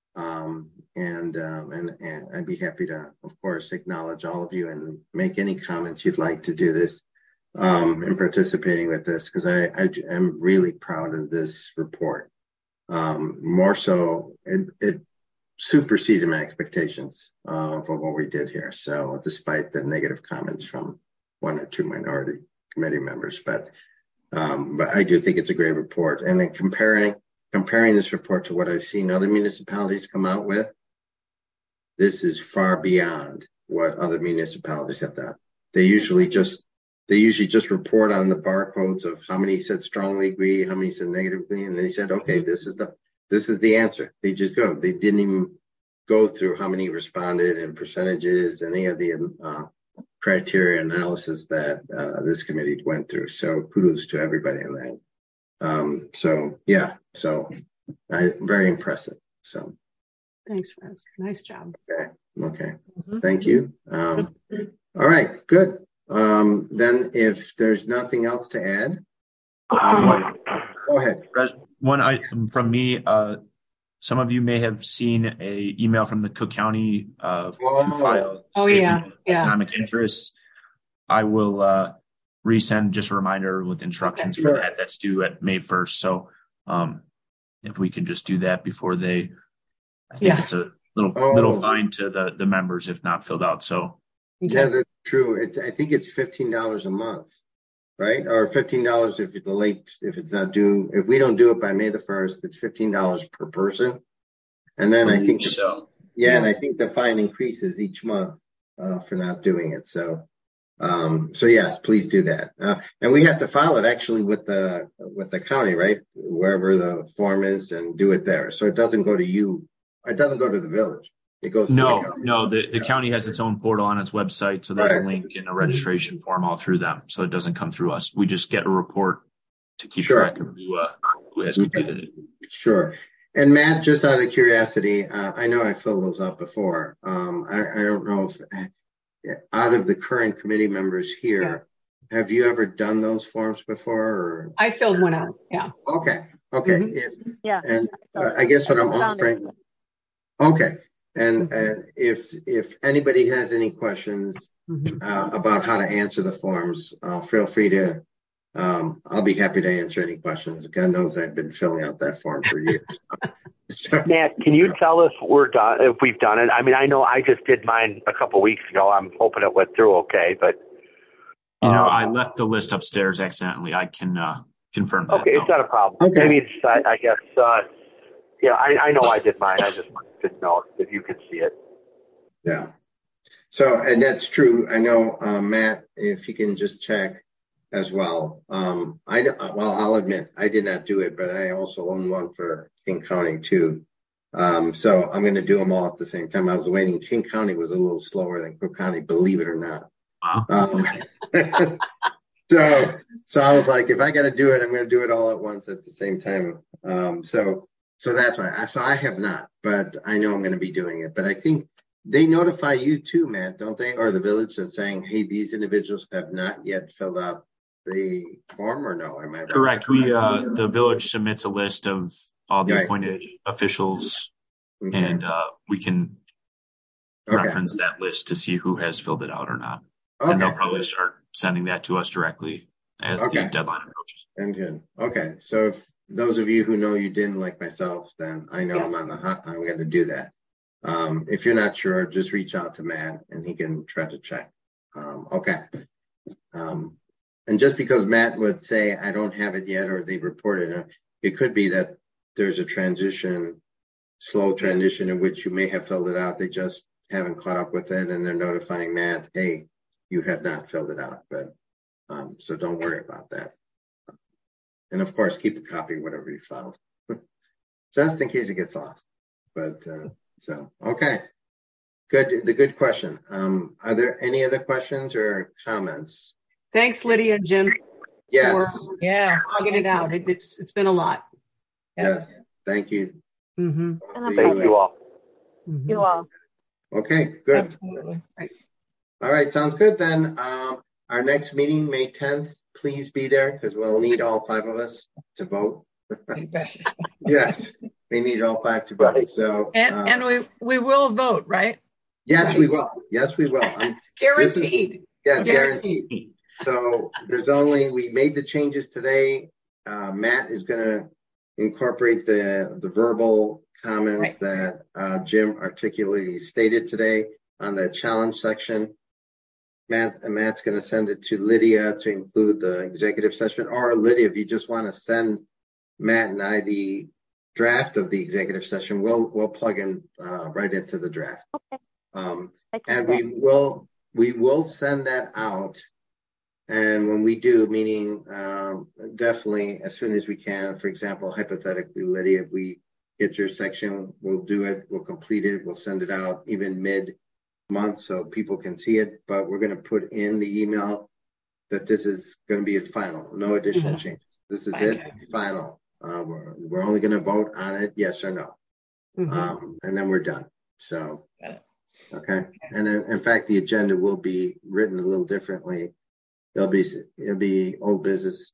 And I'd be happy to, of course, acknowledge all of you and make any comments you'd like to do this in participating with this, because I am really proud of this report. More so, it superseded my expectations for what we did here. So despite the negative comments from one or two minority committee members, but I do think it's a great report. And then comparing this report to what I've seen other municipalities come out with, this is far beyond what other municipalities have done. They usually just report on the barcodes of how many said strongly agree, how many said negatively, and they said, okay, this is the answer. They just go. They didn't even go through how many responded and percentages, any of the criteria analysis that this committee went through. So kudos to everybody on that. So very impressive. So thanks, Rez. Nice job. Okay. Thank you. All right, good. Then if there's nothing else to add, go ahead. One item from me. Some of you may have seen an email from the Cook County to file economic interests. I will resend just a reminder with instructions for that. That's due at May 1st. So if we can just do that before I think it's a little fine to the members if not filled out. So yeah, that's true. I think it's $15 a month, right? Or $15 if it's late, if it's not due. If we don't do it by May the 1st, it's $15 per person. And then I think and I think the fine increases each month for not doing it. So yes, please do that. And we have to file it actually with the county, right? Wherever the form is, and do it there. So it doesn't go to you. It doesn't go to the Village. It goes to the county. The county has its own portal on its website. So there's a link and a registration form all through them. So it doesn't come through us. We just get a report to keep track of who has completed it. Sure. And Matt, just out of curiosity, I know I filled those out before. I don't know if out of the current committee members here, have you ever done those forms before? Or? I filled one out. Yeah. Okay. Mm-hmm. And I guess what I'm offering. Okay. And if anybody has any questions about how to answer the forms, feel free to. I'll be happy to answer any questions. God knows I've been filling out that form for years. So, Matt, can you tell us if we've done it? I mean, I know I just did mine a couple weeks ago. I'm hoping it went through okay, but I left the list upstairs accidentally. I can confirm that. Okay, though. It's not a problem. Okay. Maybe it's, I guess, I know I did mine. I just didn't know if you could see it. yeah. So, and that's true. I know, Matt, if you can just check as well. I'll admit I did not do it, but I also own one for King County too. So I'm going to do them all at the same time. I was waiting. King County was a little slower than Cook County, believe it or not. Wow. So I was like, if I got to do it, I'm going to do it all at once at the same time. So that's why. So I have not, but I know I'm going to be doing it. But I think they notify you too, Matt, don't they? Or the village that's saying, hey, these individuals have not yet filled out the form, or no? Am I wrong? Correct. The village submits a list of all the Right. appointed officials, Okay. and we can reference that list to see who has filled it out or not. Okay. And they'll probably start sending that to us directly as the deadline approaches. And good. Okay. So if those of you who know you didn't, like myself, then I know I'm on the hot. I'm going to do that. If you're not sure, just reach out to Matt and he can try to check. Okay. And just because Matt would say, I don't have it yet, or they reported it, it could be that there's a slow transition in which you may have filled it out. They just haven't caught up with it and they're notifying Matt, hey, you have not filled it out. But so don't worry about that. And of course, keep a copy of whatever you filed. Just in case it gets lost. But okay. Good. The good question. Are there any other questions or comments? Thanks, Lydia and Jim. Yes. For logging it out. It's been a lot. Yes. Thank you. Mm-hmm. Thank you all. Mm-hmm. You all. Okay, good. Absolutely. Right. All right, sounds good then. Our next meeting, May 10th, please be there because we'll need all 5 of us to vote. Yes, we need all 5 to vote. Right. So, And we will vote, right? yes, we will. Yes, we will. It's guaranteed. Guaranteed. So we made the changes today. Matt is going to incorporate the verbal comments that Jim articulately stated today on the challenge section. Matt's going to send it to Lydia to include the executive session. Or Lydia, if you just want to send Matt and I the draft of the executive session, we'll plug in right into the draft. Okay. And we will send that out. And when we do, meaning definitely as soon as we can, for example, hypothetically, Lydia, if we get your section, we'll do it, we'll complete it, we'll send it out even mid-month so people can see it. But we're going to put in the email that this is going to be a final, no additional changes. This is it, final. We're only going to vote on it, yes or no. And then we're done. So, okay. And then, in fact, the agenda will be written a little differently. It'll be old business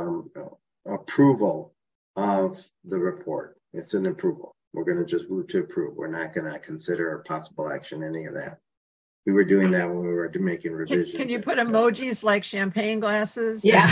approval of the report. It's an approval. We're going to just move to approve. We're not going to consider a possible action, any of that. We were doing that when we were making revisions. Can you put emojis like champagne glasses? Yeah.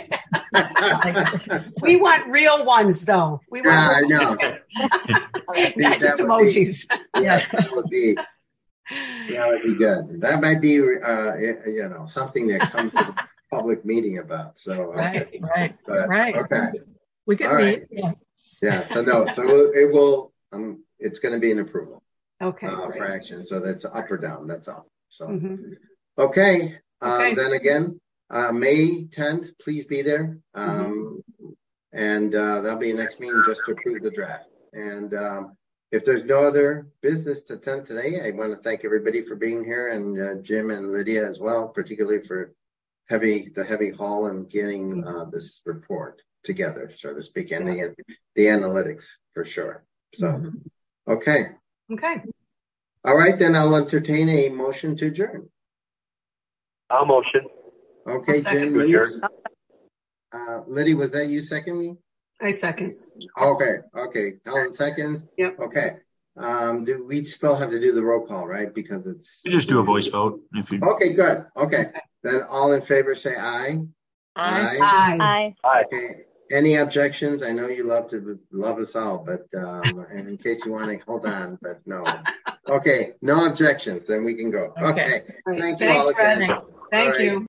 We want real ones, though. We want I know. not just emojis. That would be good. That might be, something that comes to the public meeting about. So Right. Okay. We could meet. Yeah. So it will. It's going to be an approval. Okay. For action. So that's up or down. That's all. So Okay. Then again, May 10th, please be there. And that'll be the next meeting just to approve the draft. And if there's no other business to attend today, I want to thank everybody for being here, and Jim and Lydia as well, particularly for the heavy haul and getting this report together, so to speak, and the analytics for sure. So, okay. All right, then I'll entertain a motion to adjourn. I'll motion. Okay, Jim. Lydia, was that you seconding me? I second. Okay. Helen seconds. Yep. Okay. we still have to do the roll call, right? Because it's... You just do a voice vote. If you... Okay, good. Okay. Then all in favor say aye. Aye. Okay. Any objections? I know you love us all, but and in case you want to hold on, but no. Okay, no objections. Then we can go. Okay. Right. Thank you all again. Thank you.